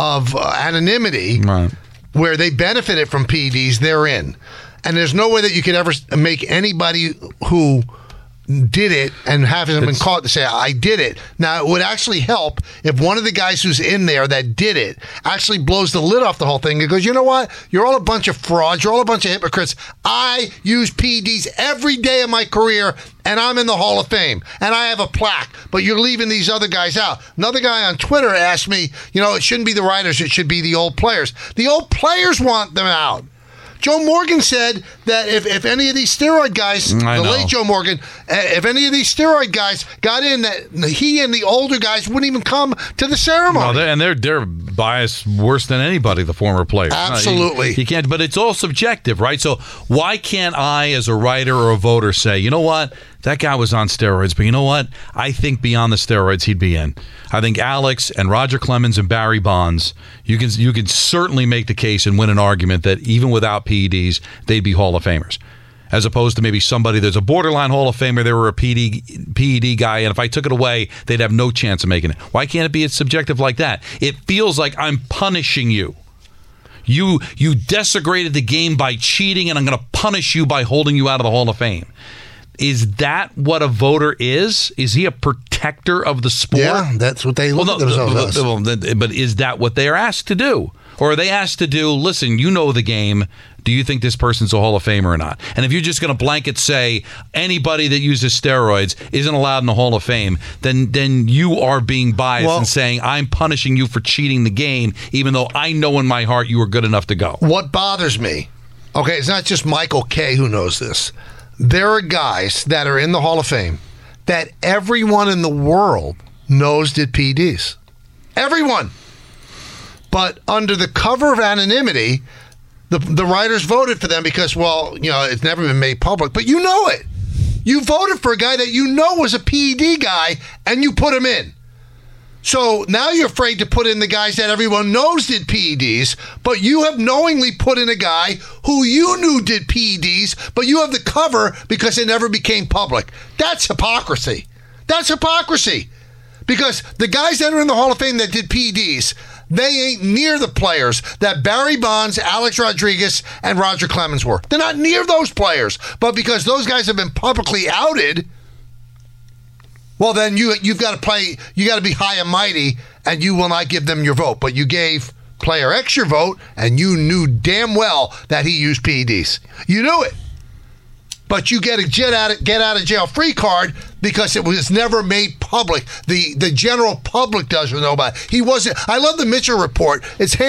anonymity, where they benefited from PEDs, they're in. And there's no way that you could ever make anybody who did it and haven't been caught to say, I did it. Now, it would actually help if one of the guys who's in there that did it actually blows the lid off the whole thing and goes, you know what? You're all a bunch of frauds. You're all a bunch of hypocrites. I use PEDs every day of my career, and I'm in the Hall of Fame, and I have a plaque, but you're leaving these other guys out. Another guy on Twitter asked me, it shouldn't be the writers. It should be the old players. The old players want them out. Joe Morgan said that if any of these steroid guys, late Joe Morgan, if any of these steroid guys got in, that he and the older guys wouldn't even come to the ceremony. No, they're biased worse than anybody, the former players. Absolutely. You can't, but it's all subjective, right? So why can't I, as a writer or a voter, say, you know what? That guy was on steroids, but you know what? I think beyond the steroids, he'd be in. I think Alex and Roger Clemens and Barry Bonds, you can certainly make the case and win an argument that even without PEDs, they'd be Hall of Famers. As opposed to maybe somebody that's a borderline Hall of Famer, they were a PED guy, and if I took it away, they'd have no chance of making it. Why can't it be as subjective like that? It feels like I'm punishing you. You desecrated the game by cheating, and I'm going to punish you by holding you out of the Hall of Fame. Is that what a voter is? Is he a protector of the sport? Yeah, that's what they look at themselves as. But is that what they are asked to do? Or are they asked to do, listen, you know the game. Do you think this person's a Hall of Famer or not? And if you're just going to blanket say anybody that uses steroids isn't allowed in the Hall of Fame, then you are being biased and saying I'm punishing you for cheating the game, even though I know in my heart you were good enough to go. What bothers me, okay, it's not just Michael Kay who knows this. There are guys that are in the Hall of Fame that everyone in the world knows did PEDs. Everyone. But under the cover of anonymity, the writers voted for them because, it's never been made public. But you know it. You voted for a guy that you know was a PED guy, and you put him in. So now you're afraid to put in the guys that everyone knows did PEDs, but you have knowingly put in a guy who you knew did PEDs, but you have the cover because it never became public. That's hypocrisy. That's hypocrisy. Because the guys that are in the Hall of Fame that did PEDs, they ain't near the players that Barry Bonds, Alex Rodriguez, and Roger Clemens were. They're not near those players. But because those guys have been publicly outed, well, then you've got to play. You got to be high and mighty, and you will not give them your vote. But you gave player X your vote, and you knew damn well that he used PEDs. You knew it. But you get a get out of jail free card because it was never made public. The general public doesn't know about it. He wasn't. I love the Mitchell report.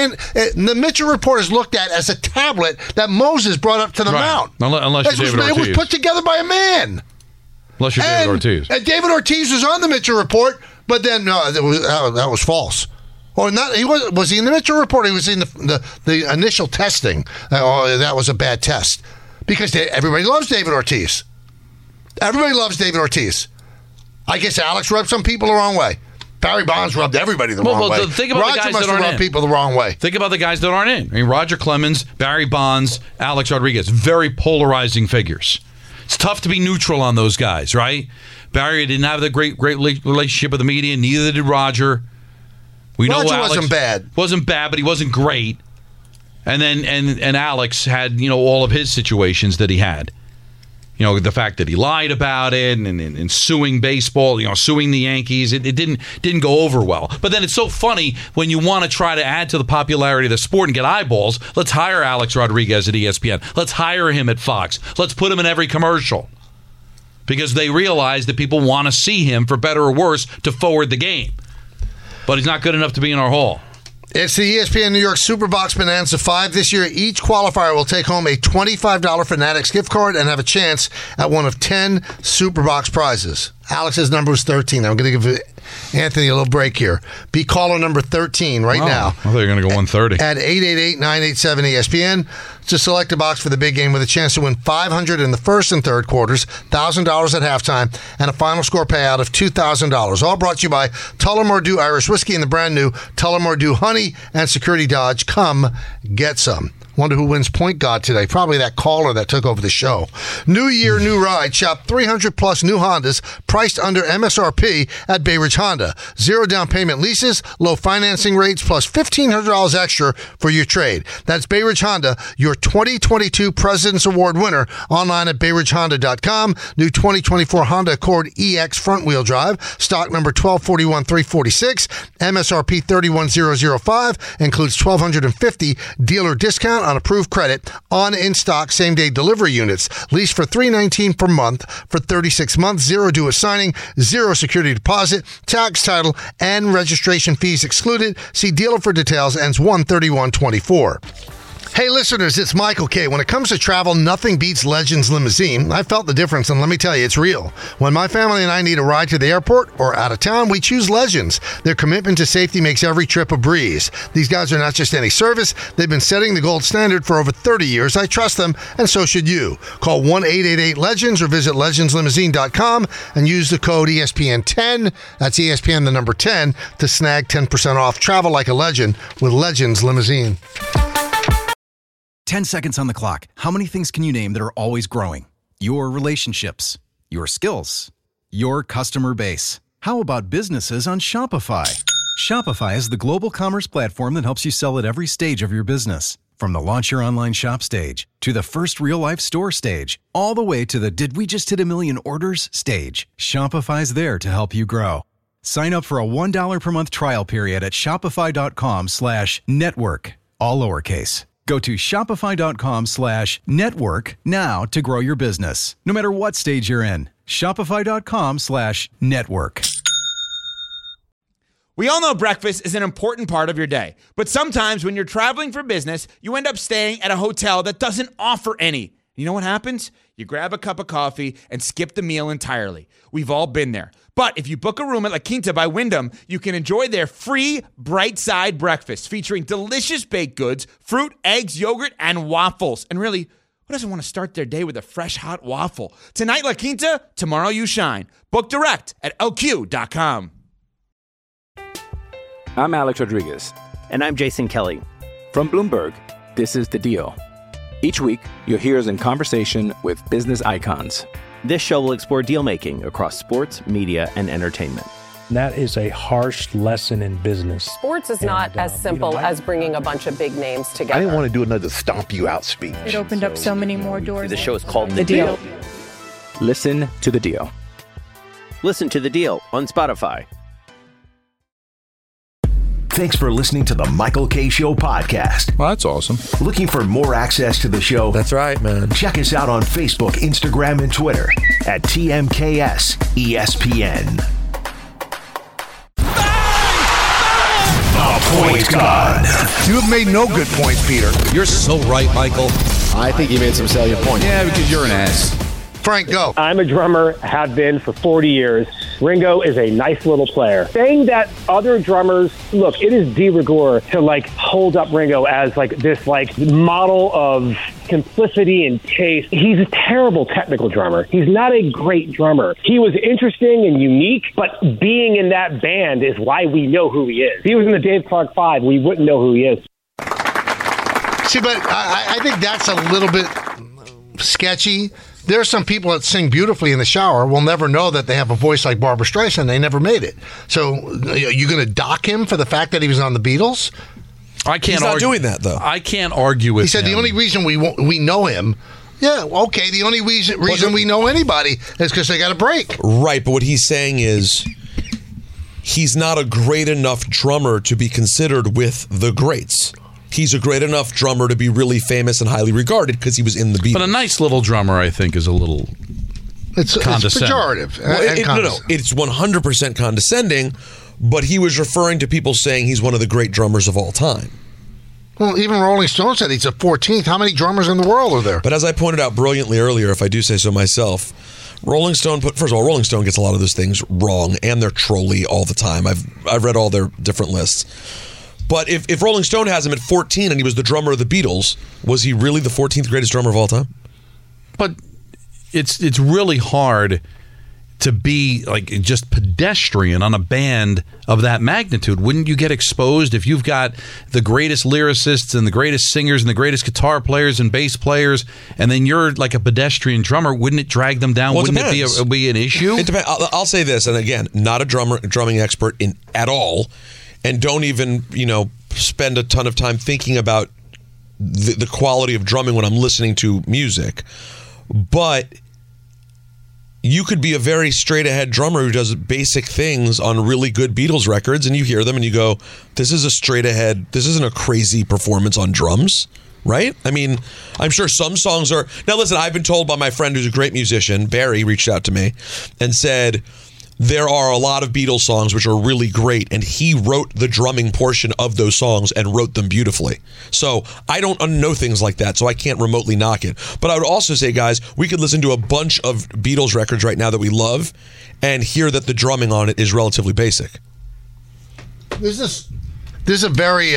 The Mitchell report is looked at as a tablet that Moses brought up to the mount. Unless you're David Ortiz. It was put together by a man. Unless you're David Ortiz. And David Ortiz was on the Mitchell report, but then that was false. Or not? Was he in the Mitchell report? He was in the initial testing. That was a bad test. Because everybody loves David Ortiz. Everybody loves David Ortiz. I guess Alex rubbed some people the wrong way. Barry Bonds rubbed everybody the wrong way. Think about Roger the guys must that have aren't rubbed in. people the wrong way. Think about the guys that aren't in. I mean, Roger Clemens, Barry Bonds, Alex Rodriguez. Very polarizing figures. It's tough to be neutral on those guys, right? Barry didn't have the great relationship with the media. Neither did Roger. Roger wasn't bad. Wasn't bad, but he wasn't great. And then and Alex had, all of his situations that he had. The fact that he lied about it and suing baseball, suing the Yankees, it didn't go over well. But then it's so funny when you want to try to add to the popularity of the sport and get eyeballs. Let's hire Alex Rodriguez at ESPN. Let's hire him at Fox. Let's put him in every commercial. Because they realize that people want to see him, for better or worse, to forward the game. But he's not good enough to be in our hall. It's the ESPN New York Superbox Bonanza 5 this year. Each qualifier will take home a $25 Fanatics gift card and have a chance at one of 10 Superbox prizes. Alex's number was 13. I'm going to give Anthony a little break here. Be caller number 13 now. I thought you were going to go 130. At 888-987-ESPN. To select a box for the big game with a chance to win $500 in the first and third quarters, $1,000 at halftime, and a final score payout of $2,000. All brought to you by Tullamore Dew Irish Whiskey and the brand new Tullamore Dew Honey and Security Dodge. Come get some. Wonder who wins Point Guard today. Probably that caller that took over the show. New year, new ride. Shop 300-plus new Hondas priced under MSRP at Bay Ridge Honda. Zero down payment leases, low financing rates, plus $1,500 extra for your trade. That's Bay Ridge Honda, your 2022 President's Award winner. Online at BayRidgeHonda.com. New 2024 Honda Accord EX front-wheel drive. Stock number 1241,346. MSRP 31,005. Includes $1,250 dealer discount on approved credit on in-stock same-day delivery units. Lease for $319 per month for 36 months. Zero due at signing. Zero security deposit. Tax, title, and registration fees excluded. See dealer for details. Ends 1/31/24. Hey listeners, it's Michael K. When it comes to travel, nothing beats Legends Limousine. I felt the difference, and let me tell you, it's real. When my family and I need a ride to the airport or out of town, we choose Legends. Their commitment to safety makes every trip a breeze. These guys are not just any service. They've been setting the gold standard for over 30 years. I trust them, and so should you. Call 1-888-LEGENDS or visit legendslimousine.com and use the code ESPN10, that's ESPN the number 10, to snag 10% off. Travel like a legend with Legends Limousine. 10 seconds on the clock. How many things can you name that are always growing? Your relationships, your skills, your customer base. How about businesses on Shopify? Shopify is the global commerce platform that helps you sell at every stage of your business. From the launch your online shop stage to the first real-life store stage, all the way to the did we just hit a million orders stage. Shopify's there to help you grow. Sign up for a $1 per month trial period at shopify.com/network, all lowercase. Go to shopify.com/network now to grow your business, no matter what stage you're in. Shopify.com/network. We all know breakfast is an important part of your day, but sometimes when you're traveling for business, you end up staying at a hotel that doesn't offer any. You know what happens? You grab a cup of coffee and skip the meal entirely. We've all been there. But if you book a room at La Quinta by Wyndham, you can enjoy their free Bright Side breakfast featuring delicious baked goods, fruit, eggs, yogurt, and waffles. And really, who doesn't want to start their day with a fresh, hot waffle? Tonight, La Quinta, tomorrow you shine. Book direct at LQ.com. I'm Alex Rodriguez. And I'm Jason Kelly. From Bloomberg, this is The Deal. Each week, you'll hear us in conversation with business icons. This show will explore deal-making across sports, media, and entertainment. That is a harsh lesson in business. Sports is not as simple as bringing a bunch of big names together. I didn't want to do another stomp you out speech. It opened up so many more doors. The show is called The Deal. Listen to The Deal. Listen to The Deal on Spotify. Thanks for listening to the Michael K. Show podcast. Well, that's awesome. Looking for more access to the show? That's right, man. Check us out on Facebook, Instagram, and Twitter at TMKS ESPN. The Point God. You have made no good points, Peter. You're so right, Michael. I think you made some salient points. Yeah, because you're an ass. Frank, go. I'm a drummer, have been for 40 years. Ringo is a nice little player. Saying that other drummers, look, it is de rigueur to hold up Ringo as this model of simplicity and taste. He's a terrible technical drummer. He's not a great drummer. He was interesting and unique, but being in that band is why we know who he is. If he was in the Dave Clark 5, we wouldn't know who he is. See, but I think that's a little bit sketchy. There are some people that sing beautifully in the shower will never know that they have a voice like Barbra Streisand. They never made it. So are you going to dock him for the fact that he was on the Beatles? I can't. He's not doing that, though. I can't argue with him. He said the only reason we know him, the only reason we know anybody is because they got a break. Right, but what he's saying is he's not a great enough drummer to be considered with the greats. He's a great enough drummer to be really famous and highly regarded because he was in the Beatles. But a nice little drummer, I think, is a little condescending. It's pejorative. No, it's 100% condescending, but he was referring to people saying he's one of the great drummers of all time. Well, even Rolling Stone said he's a 14th. How many drummers in the world are there? But as I pointed out brilliantly earlier, if I do say so myself, Rolling Stone gets a lot of those things wrong, and they're trolly all the time. I've read all their different lists. But if Rolling Stone has him at 14 and he was the drummer of the Beatles, was he really the 14th greatest drummer of all time? But it's really hard to be just pedestrian on a band of that magnitude. Wouldn't you get exposed if you've got the greatest lyricists and the greatest singers and the greatest guitar players and bass players, and then you're like a pedestrian drummer? Wouldn't it drag them down? Wouldn't it be an issue? It depends. I'll say this, and again, not a drumming expert at all. And don't even, spend a ton of time thinking about the quality of drumming when I'm listening to music. But you could be a very straight-ahead drummer who does basic things on really good Beatles records, and you hear them and you go, this is a straight-ahead, this isn't a crazy performance on drums, right? I mean, I'm sure some songs are... Now, listen, I've been told by my friend who's a great musician, Barry, reached out to me and said... There are a lot of Beatles songs which are really great, and he wrote the drumming portion of those songs and wrote them beautifully. So I don't know things like that, so I can't remotely knock it. But I would also say, guys, we could listen to a bunch of Beatles records right now that we love and hear that the drumming on it is relatively basic. This is a very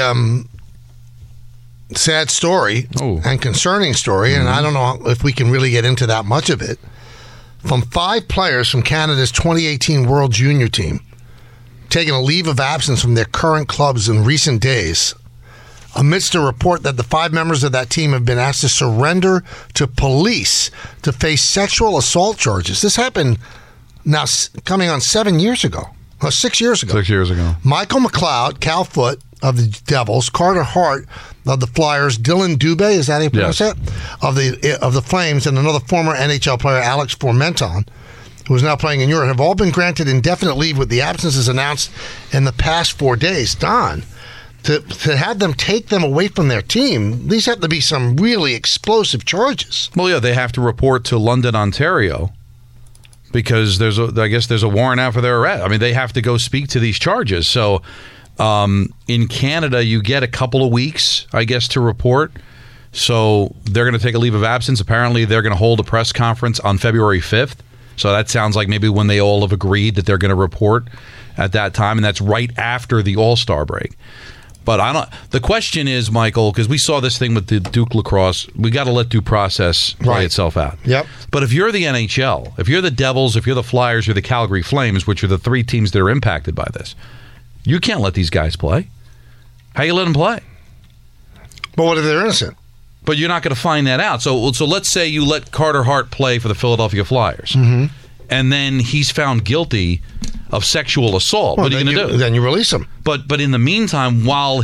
sad story and concerning story, and I don't know if we can really get into that much of it. From 5 players from Canada's 2018 World Junior team taking a leave of absence from their current clubs in recent days, amidst a report that the 5 members of that team have been asked to surrender to police to face sexual assault charges. This happened now coming on 7 years ago. 6 years ago. 6 years ago. Michael McLeod, Cal Foote of the Devils, Carter Hart of the Flyers, Dylan Dubé, is that how you pronounce it? Of the Flames, and another former NHL player, Alex Formenton, who is now playing in Europe, have all been granted indefinite leave with the absences announced in the past 4 days. Don, to have them take them away from their team, these have to be some really explosive charges. Well, yeah, they have to report to London, Ontario, because I guess there's a warrant out for their arrest. I mean, they have to go speak to these charges. So in Canada, you get a couple of weeks, I guess, to report So they're going to take a leave of absence. Apparently, they're going to hold a press conference on February 5th. So that sounds like maybe when they all have agreed that they're going to report at that time, and that's right after the All-Star break. But the question is, Michael, because we saw this thing with the Duke lacrosse, we got to let due process play itself out. Yep. But if you're the NHL, if you're the Devils, if you're the Flyers, you're the Calgary Flames, which are the three teams that are impacted by this, you can't let these guys play. How you let them play? But what if they're innocent? But you're not going to find that out. So let's say you let Carter Hart play for the Philadelphia Flyers, and then he's found guilty of sexual assault. Well, what are you going to do? Then you release him. But in the meantime, while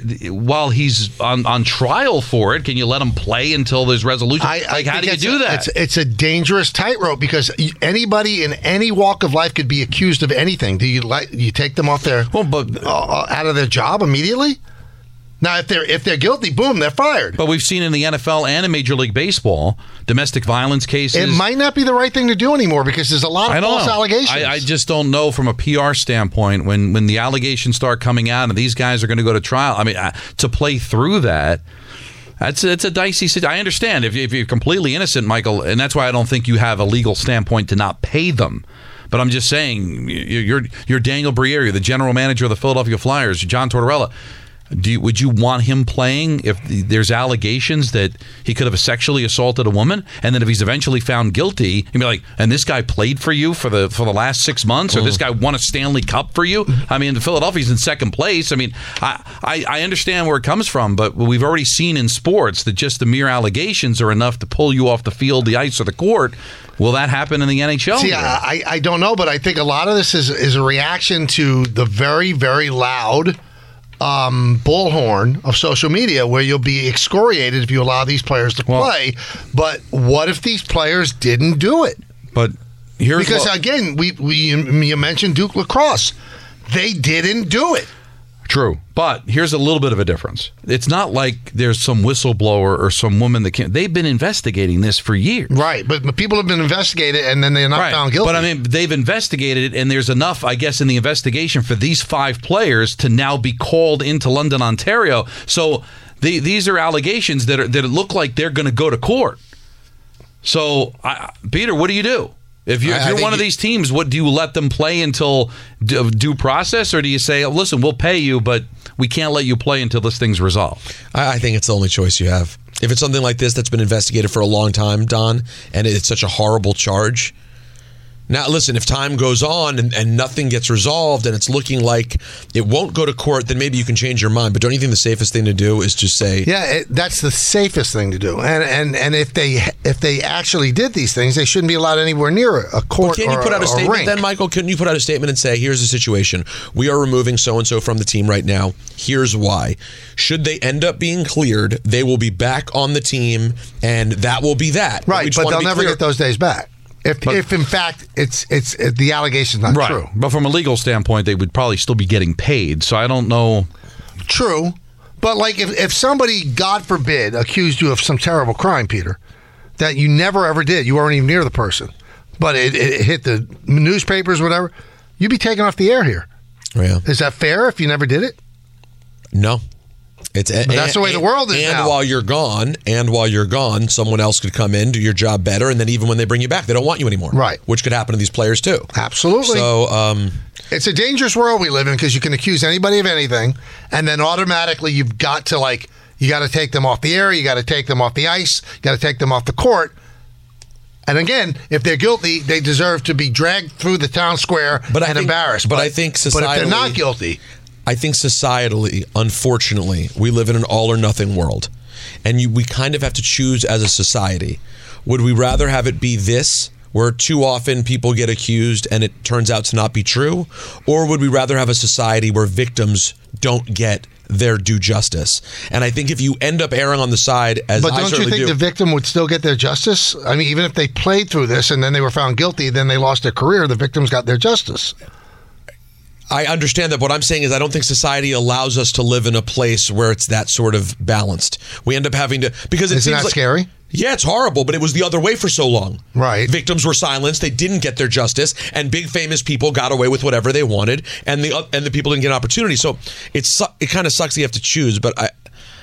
he's on trial for it, can you let him play until there's resolution? How do you do that? It's a dangerous tightrope because anybody in any walk of life could be accused of anything. Do you take them off their out of their job immediately? Now, if they're guilty, boom, they're fired. But we've seen in the NFL and in Major League Baseball domestic violence cases. It might not be the right thing to do anymore because there's a lot of false allegations. I just don't know from a PR standpoint when the allegations start coming out and these guys are going to go to trial. I mean, to play through that. It's a dicey situation. I understand if you're completely innocent, Michael, and that's why I don't think you have a legal standpoint to not pay them. But I'm just saying, you're Daniel Briere, you're the general manager of the Philadelphia Flyers, John Tortorella. Would you want him playing if there's allegations that he could have sexually assaulted a woman, and then if he's eventually found guilty, you'd be like, and this guy played for you for the last 6 months, or this guy won a Stanley Cup for you? I mean, Philadelphia's in second place. I mean, I understand where it comes from, but we've already seen in sports that just the mere allegations are enough to pull you off the field, the ice, or the court. Will that happen in the NHL? See, I don't know, but I think a lot of this is a reaction to the very, very loud bullhorn of social media where you'll be excoriated if you allow these players to play. But what if these players didn't do it? But again, you mentioned Duke lacrosse. They didn't do it. True. But here's a little bit of a difference. It's not like there's some whistleblower or some woman that can't. They've been investigating this for years. Right. But people have been investigated and then they're not found guilty. But I mean, they've investigated it, and there's enough, I guess, in the investigation for these 5 players to now be called into London, Ontario. So these are allegations that look like they're going to go to court. So, Peter, what do you do? If you're one of these teams, what do you let them play until due process, or do you say, listen, we'll pay you, but we can't let you play until this thing's resolved? I think it's the only choice you have. If it's something like this that's been investigated for a long time, Don, and it's such a horrible charge. Now, listen, if time goes on and nothing gets resolved and it's looking like it won't go to court, then maybe you can change your mind. But don't you think the safest thing to do is just say... Yeah, that's the safest thing to do. And if they actually did these things, they shouldn't be allowed anywhere near a court or a rink. Can you put out a statement then, Michael? Couldn't you put out a statement and say, here's the situation. We are removing so-and-so from the team right now. Here's why. Should they end up being cleared, they will be back on the team, and that will be that. Right, but they'll never get those days back. If in fact it's the allegation's not true. But from a legal standpoint, they would probably still be getting paid. So I don't know. True. But like if somebody, God forbid, accused you of some terrible crime, Peter, that you never ever did, you weren't even near the person, but it hit the newspapers, whatever, you'd be taken off the air here. Yeah. Is that fair if you never did it? No. But that's the way the world is now. And while you're gone, someone else could come in, do your job better, and then even when they bring you back, they don't want you anymore. Right. Which could happen to these players too. Absolutely. So it's a dangerous world we live in because you can accuse anybody of anything, and then automatically you've got to you got to take them off the air, you got to take them off the ice, you got to take them off the court. And again, if they're guilty, they deserve to be dragged through the town square and embarrassed. But I think societally, but if they're not guilty, I think societally, unfortunately, we live in an all or nothing world. And we kind of have to choose as a society. Would we rather have it be this, where too often people get accused and it turns out to not be true? Or would we rather have a society where victims don't get their due justice? And I think if you end up erring on the side, as but don't you think the victim would still get their justice? I mean, even if they played through this and then they were found guilty, then they lost their career, the victims got their justice. I understand that. What I'm saying is I don't think society allows us to live in a place where it's that sort of balanced. We end up having to... because it Isn't seems that scary? Yeah, it's horrible, but it was the other way for so long. Right. Victims were silenced. They didn't get their justice, and big famous people got away with whatever they wanted, and the people didn't get an opportunity. So it kind of sucks you have to choose, but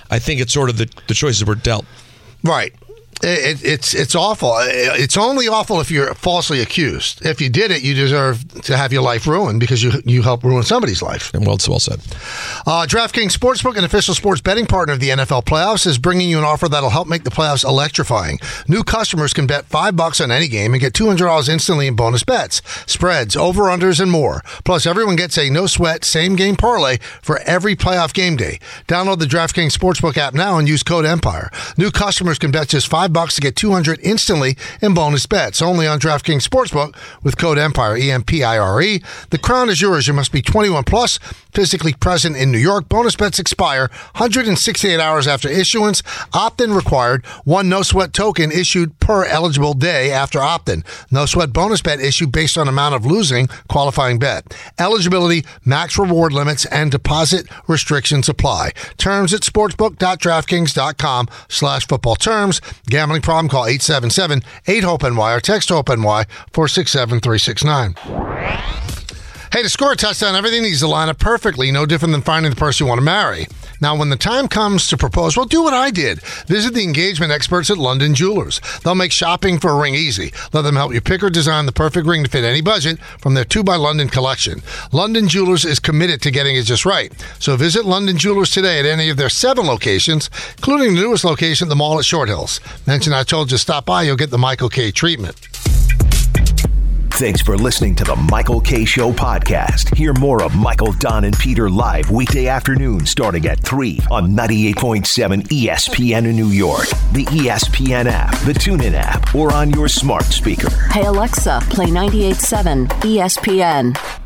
I think it's sort of the choices were dealt. Right. It's awful. It's only awful if you're falsely accused. If you did it, you deserve to have your life ruined because you helped ruin somebody's life. And well said. DraftKings Sportsbook, an official sports betting partner of the NFL playoffs, is bringing you an offer that'll help make the playoffs electrifying. New customers can bet $5 on any game and get $200 instantly in bonus bets, spreads, over-unders, and more. Plus, everyone gets a no-sweat same-game parlay for every playoff game day. Download the DraftKings Sportsbook app now and use code EMPIRE. New customers can bet just $5 to get $200 instantly in bonus bets. Only on DraftKings Sportsbook with code EMPIRE, EMPIRE. The crown is yours. You must be 21 plus, physically present in New York. Bonus bets expire 168 hours after issuance. Opt-in required. One no-sweat token issued per eligible day after opt-in. No-sweat bonus bet issued based on amount of losing qualifying bet. Eligibility, max reward limits, and deposit restrictions apply. Terms at sportsbook.draftkings.com/football terms. Gambling problem? Call 877-8-HOPE-NY or text HOPE-NY 467-369. Hey, to score a touchdown, everything needs to line up perfectly, no different than finding the person you want to marry. Now, when the time comes to propose, well, do what I did. Visit the engagement experts at London Jewelers. They'll make shopping for a ring easy. Let them help you pick or design the perfect ring to fit any budget from their 2 by London collection. London Jewelers is committed to getting it just right. So visit London Jewelers today at any of their 7 locations, including the newest location, the mall at Short Hills. Mention I told you to stop by, you'll get the Michael K. treatment. Thanks for listening to the Michael K. Show podcast. Hear more of Michael, Don, and Peter live weekday afternoon starting at 3 on 98.7 ESPN in New York, the ESPN app, the TuneIn app, or on your smart speaker. Hey Alexa, play 98.7 ESPN.